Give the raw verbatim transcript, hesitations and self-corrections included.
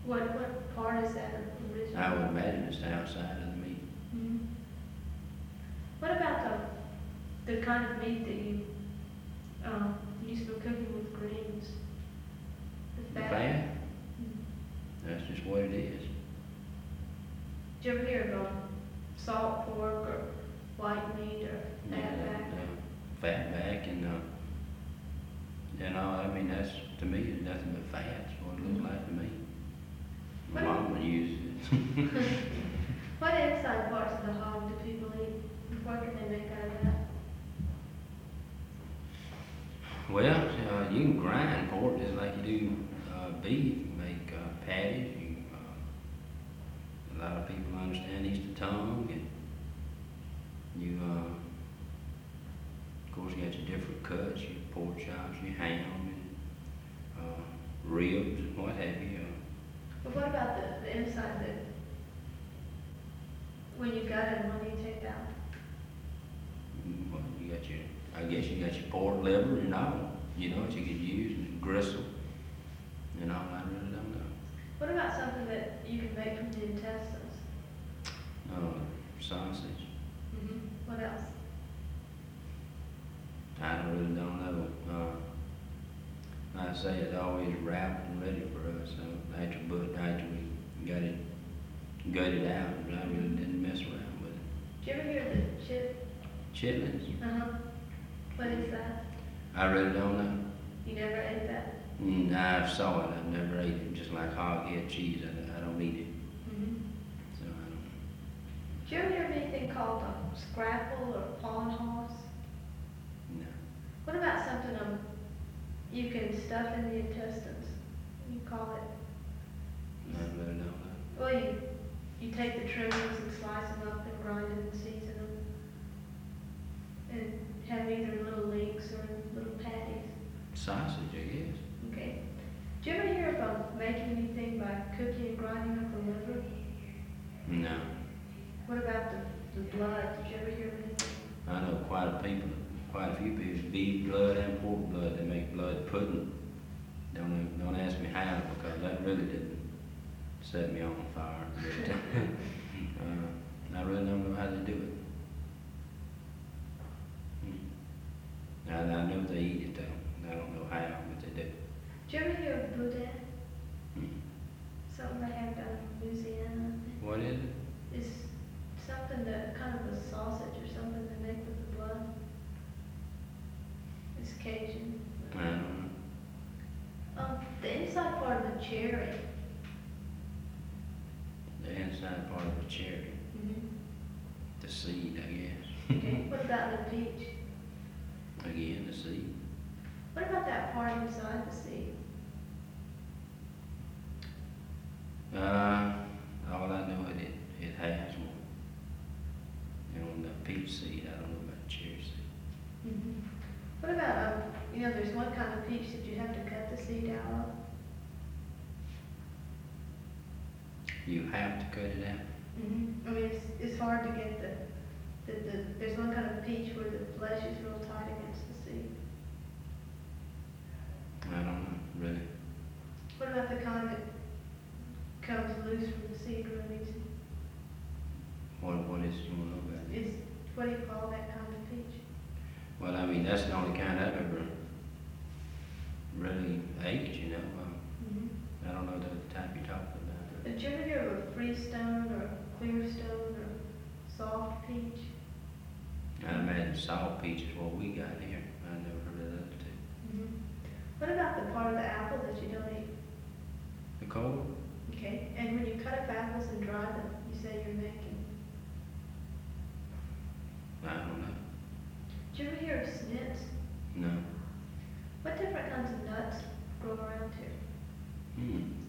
What, what part is that originally? I would imagine it's the outside of the meat. Mhm. What about the, the kind of meat that you, um, use for cooking with greens? The The fat? fat, Mhm. that's just what it is. Did you ever hear of, um, salt pork or white meat or Yeah, fat back? the fat back and, uh, you know, I mean, that's, to me, it's nothing but fat, that's what it looks like to me. My What- mom would use it. What inside parts of the hog do people eat? What can they make out of that? Well, uh, you can grind pork just like you do, uh, beef, you make, uh, patties, you, uh, a lot of people understand eats the tongue, and you, uh, of course, you got your different cuts, your pork chops, your ham, and, uh, ribs, and what have you. uh, But what about the, the inside that, when you gut it, what do you take out? Mm, Well, you got your, I guess you got your pork liver and all, you know, what you could use, and gristle, and all, I really don't know. What about something that you can make from the intestines? Uh, sausage, Mm-hmm. What else? I don't really don't know. Uh, like I say, it's always wrapped and ready for us, so after, but after we got it gutted out, I really didn't mess around with it. Did you ever hear the chip? Chitlins, Uh-huh. What is that? I really don't know. You never ate that? Mm, I saw it, I've never ate it, just like hog head cheese, I, I don't eat it, Mm-hmm. so I don't. Did you ever hear of anything called a scrapple or pawn horse? No. What about something um you can stuff in the intestines? You call it. I really don't know. Well, you you take the trimmings and slice them up and grind them and season them, and have either little links or little patties. Sausage, I guess. Okay. Do you ever hear of um, making anything by cooking and grinding up the liver? No. What about the, the blood? Did you ever hear of anything? I know quite a people, quite a few people, beef blood and pork blood, they make blood pudding. Don't, don't ask me how, because that really didn't set me on fire. But, uh, I really don't know how to do it. Hmm. I, I know they eat it though. I don't know how, but they do. Did you ever hear of boudin? Hmm. Something they have down in Louisiana. What is it? It's something that kind of a sausage or something they make with the blood. It's Cajun. I don't know. Um, the inside part of the cherry. The inside part of the cherry, Mm-hmm. the seed, I guess. Okay. What about the peach? Again, the seed. What about that part inside the seed? Uh, all I know is it, it has one. You know, the peach seed, I don't know about the cherry seed. Mm-hmm. What about, um, you know, there's one kind of peach that you have to cut the seed out of. You have to cut it out. Mm-hmm. I mean, it's, it's hard to get the, the, the, there's one kind of peach where the flesh is real tight against the seed. I don't know, really. What about the kind that comes loose from the seed real easy? What, what is it you want to know about it? Is, what do you call that kind of peach? Well, I mean, that's the only kind I've ever really ate, you know. Uh, Mm-hmm. I don't know the type you're talking about. Did you ever hear of a freestone or a clear stone or soft peach? I imagine salt peach is what we got here. I never heard of those two. Mm-hmm. What about the part of the apple that you don't eat? The core? Okay, and when you cut up apples and dry them, you say you're making. I don't know. Did you ever hear of snits? No. What different kinds of nuts grow around here? Hmm.